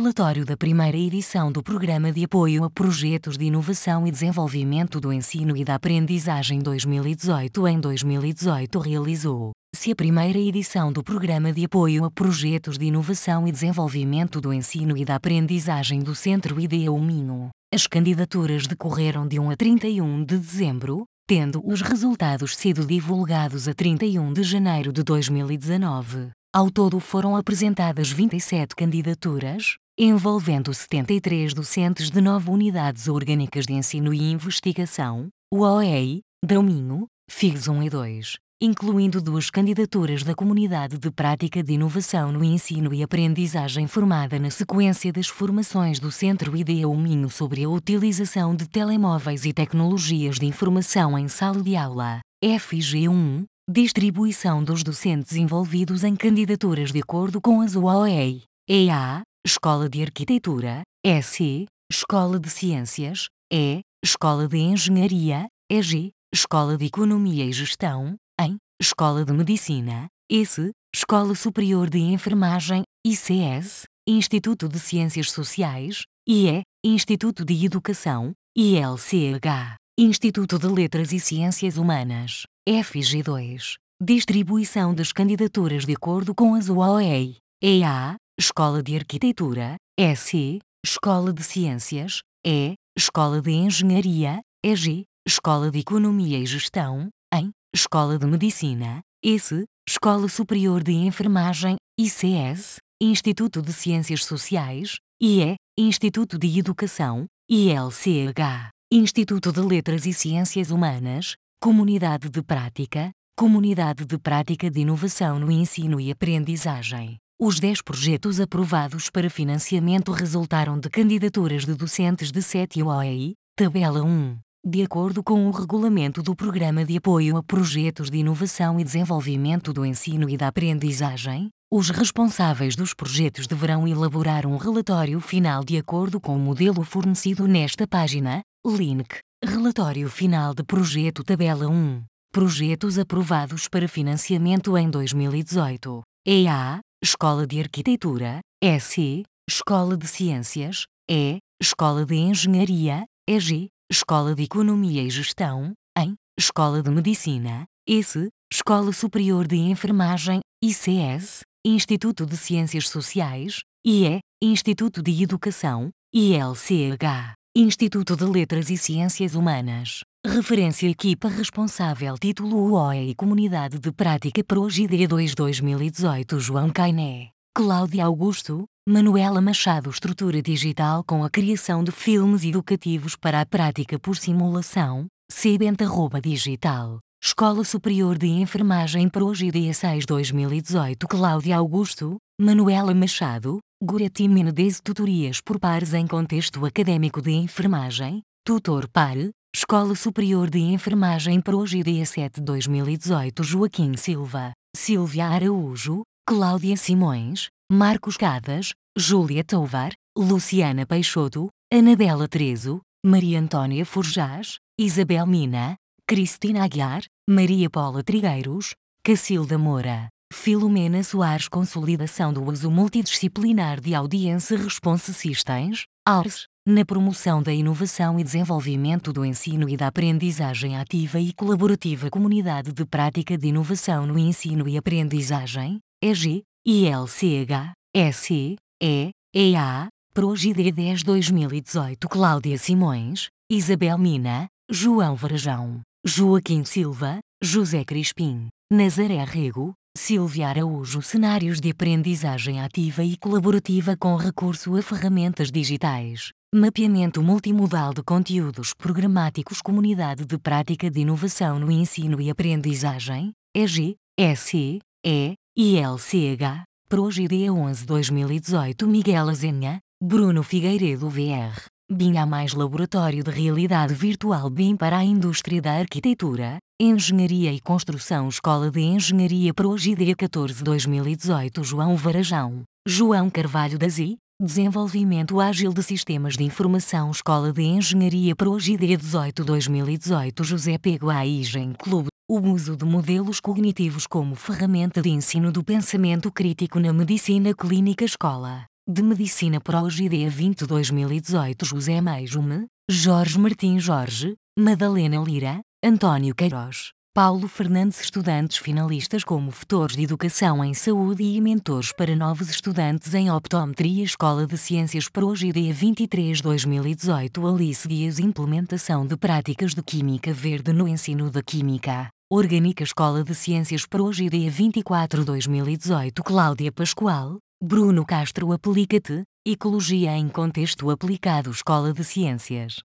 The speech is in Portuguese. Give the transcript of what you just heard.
Relatório da primeira edição do Programa de Apoio a Projetos de Inovação e Desenvolvimento do Ensino e da Aprendizagem 2018. Em 2018 realizou-se a primeira edição do Programa de Apoio a Projetos de Inovação e Desenvolvimento do Ensino e da Aprendizagem do Centro IDEA Minho. As candidaturas decorreram de 1 a 31 de dezembro, tendo os resultados sido divulgados a 31 de janeiro de 2019. Ao todo foram apresentadas 27 candidaturas, envolvendo 73 docentes de 9 unidades orgânicas de ensino e investigação, UOEI, da Minho, FIGS 1 e 2, incluindo 2 candidaturas da Comunidade de Prática de Inovação no Ensino e Aprendizagem formada na sequência das formações do Centro IDEA Minho sobre a utilização de telemóveis e tecnologias de informação em sala de aula, FIG1. Distribuição dos docentes envolvidos em candidaturas de acordo com as UOEI, EA, Escola de Arquitetura, EC, Escola de Ciências, E, Escola de Engenharia, EG, Escola de Economia e Gestão, EM, Escola de Medicina, ESE, Escola Superior de Enfermagem, ICS, Instituto de Ciências Sociais, IE, Instituto de Educação, ILCH, Instituto de Letras e Ciências Humanas, FG2. Distribuição das candidaturas de acordo com as UOEI, EA, Escola de Arquitetura, EC, Escola de Ciências, E, Escola de Engenharia, EG, Escola de Economia e Gestão, EM, Escola de Medicina, ESE, Escola Superior de Enfermagem, ICS, Instituto de Ciências Sociais, IE, Instituto de Educação, ILCH, Instituto de Letras e Ciências Humanas, Comunidade de Prática, Comunidade de Prática de Inovação no Ensino e Aprendizagem. Os 10 projetos aprovados para financiamento resultaram de candidaturas de docentes de 7 UOEI, tabela 1. De acordo com o regulamento do Programa de Apoio a Projetos de Inovação e Desenvolvimento do Ensino e da Aprendizagem, os responsáveis dos projetos deverão elaborar um relatório final de acordo com o modelo fornecido nesta página. Link. Relatório final de projeto tabela 1. Projetos aprovados para financiamento em 2018. EA, Escola de Arquitetura, EC, Escola de Ciências, E, Escola de Engenharia, EG, Escola de Economia e Gestão, EM, Escola de Medicina, ESE, Escola Superior de Enfermagem, ICS, Instituto de Ciências Sociais, IE, Instituto de Educação, ILCH. Instituto de Letras e Ciências Humanas. Referência Equipa Responsável Título UOEI Comunidade de Prática PROGIDE 2 2018 João Cainé, Cláudia Augusto, Manuela Machado Estrutura Digital com a criação de filmes educativos para a prática por simulação, Cbent@digital. Escola Superior de Enfermagem PROGIDE 6 2018 Cláudia Augusto, Manuela Machado, Goreti Menezes Tutorias por pares em contexto acadêmico de enfermagem, tutor par, Escola Superior de Enfermagem PROGIDE 7 2018 Joaquim Silva, Silvia Araújo, Cláudia Simões, Marcos Cadas, Júlia Tovar, Luciana Peixoto, Anabela Trezo, Maria Antônia Forjás, Isabel Mina, Cristina Aguiar, Maria Paula Trigueiros, Cacilda Moura, Filomena Soares Consolidação do uso multidisciplinar de Audience Response Systems, ARS, na promoção da inovação e desenvolvimento do ensino e da aprendizagem ativa e colaborativa Comunidade de Prática de Inovação no Ensino e Aprendizagem, EG, ILCH, EC, E, EA, PROGIDE 10 2018 Cláudia Simões, Isabel Mina, João Varejão, Joaquim Silva, José Crispim, Nazaré Rego, Silvia Araújo Cenários de aprendizagem ativa e colaborativa com recurso a ferramentas digitais, mapeamento multimodal de conteúdos programáticos Comunidade de Prática de Inovação no Ensino e Aprendizagem, EG, EC, E, ILCH, PROGIDE 11 2018 Miguel Azenha, Bruno Figueiredo VR, BIM mais Laboratório de Realidade Virtual BIM para a Indústria da Arquitetura, Engenharia e Construção Escola de Engenharia PROGIDE 14 2018 João Varejão, João Carvalho da ZI, Desenvolvimento Ágil de Sistemas de Informação Escola de Engenharia PROGIDE 18 2018 José Pego Aigen Clube, o uso de modelos cognitivos como ferramenta de ensino do pensamento crítico na medicina clínica Escola de Medicina Prog IDEA 20 2018 José Meijume, Jorge Martins Jorge, Madalena Lira, António Queiroz, Paulo Fernandes. Estudantes finalistas como Futores de Educação em Saúde e Mentores para Novos Estudantes em Optometria. Escola de Ciências Prog IDEA 23 2018 Alice Dias. Implementação de práticas de Química Verde no ensino da Química Orgânica. Escola de Ciências Prog IDEA 24 2018 Cláudia Pascoal, Bruno Castro. Aplica-te, Ecologia em Contexto Aplicado. Escola de Ciências